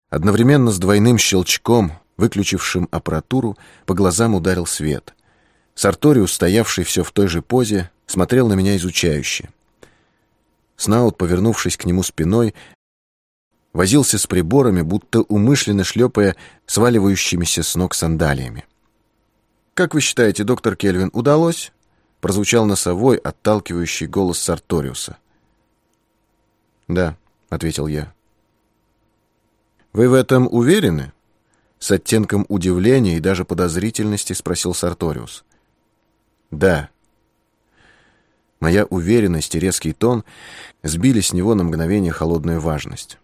Одновременно с двойным щелчком, выключившим аппаратуру, по глазам ударил свет. Сарториус, стоявший все в той же позе, смотрел на меня изучающе. Снаут, повернувшись к нему спиной, возился с приборами, будто умышленно шлепая сваливающимися с ног сандалиями. «Как вы считаете, доктор Кельвин, удалось?» — прозвучал носовой, отталкивающий голос Сарториуса. «Да», — ответил я. «Вы в этом уверены?» — с оттенком удивления и даже подозрительности спросил Сарториус. «Да». Моя уверенность и резкий тон сбили с него на мгновение холодную важность.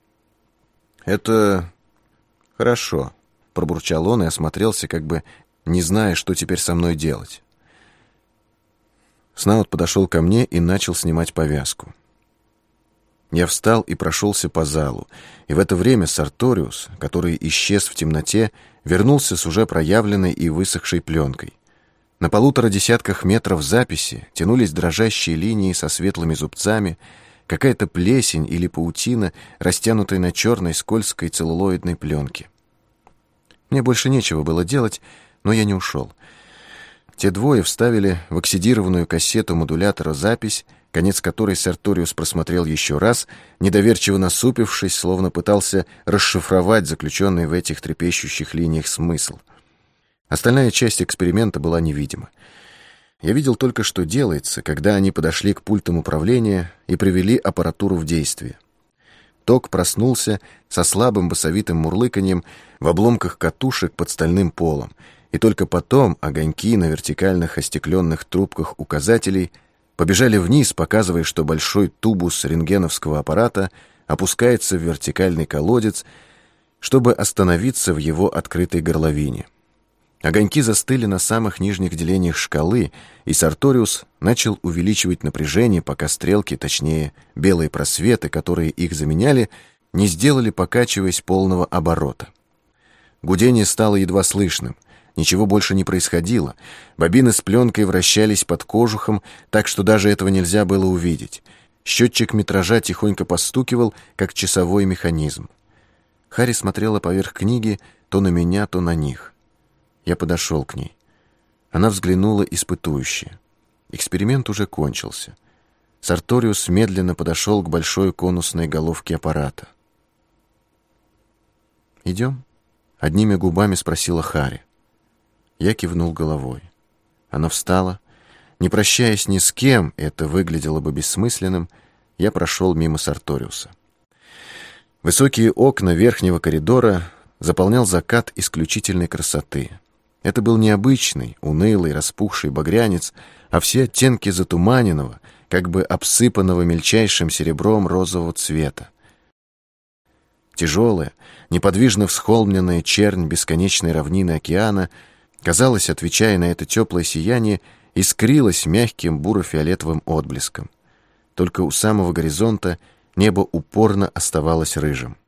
«Это хорошо», — пробурчал он и осмотрелся, как бы не зная, что теперь со мной делать. Снаут подошел ко мне и начал снимать повязку. Я встал и прошелся по залу, и в это время Сарториус, который исчез в темноте, вернулся с уже проявленной и высохшей пленкой. На 1,5 десятках метров записи тянулись дрожащие линии со светлыми зубцами, какая-то плесень или паутина, растянутая на черной скользкой целлулоидной пленке. Мне больше нечего было делать, но я не ушел. Те двое вставили в оксидированную кассету модулятора запись, конец которой Сарториус просмотрел еще раз, недоверчиво насупившись, словно пытался расшифровать заключенный в этих трепещущих линиях смысл. Остальная часть эксперимента была невидима. Я видел только, что делается, когда они подошли к пультам управления и привели аппаратуру в действие. Ток проснулся со слабым басовитым мурлыканьем в обломках катушек под стальным полом, и только потом огоньки на вертикальных остекленных трубках указателей побежали вниз, показывая, что большой тубус рентгеновского аппарата опускается в вертикальный колодец, чтобы остановиться в его открытой горловине. Огоньки застыли на самых нижних делениях шкалы, и Сарториус начал увеличивать напряжение, пока стрелки, точнее, белые просветы, которые их заменяли, не сделали, покачиваясь, полного оборота. Гудение стало едва слышным. Ничего больше не происходило. Бобины с пленкой вращались под кожухом, так что даже этого нельзя было увидеть. Счетчик метража тихонько постукивал, как часовой механизм. Харри смотрела поверх книги то на меня, то на них. Я подошел к ней. Она взглянула испытующе. Эксперимент уже кончился. Сарториус медленно подошел к большой конусной головке аппарата. «Идем?» — одними губами спросила Харри. Я кивнул головой. Она встала. Не прощаясь ни с кем, это выглядело бы бессмысленным, я прошел мимо Сарториуса. Высокие окна верхнего коридора заполнял закат исключительной красоты. Это был необычный, унылый, распухший багрянец, а все оттенки затуманенного, как бы обсыпанного мельчайшим серебром розового цвета. Тяжелая, неподвижно всхолмленная чернь бесконечной равнины океана, казалось, отвечая на это теплое сияние, искрилась мягким буро-фиолетовым отблеском. Только у самого горизонта небо упорно оставалось рыжим.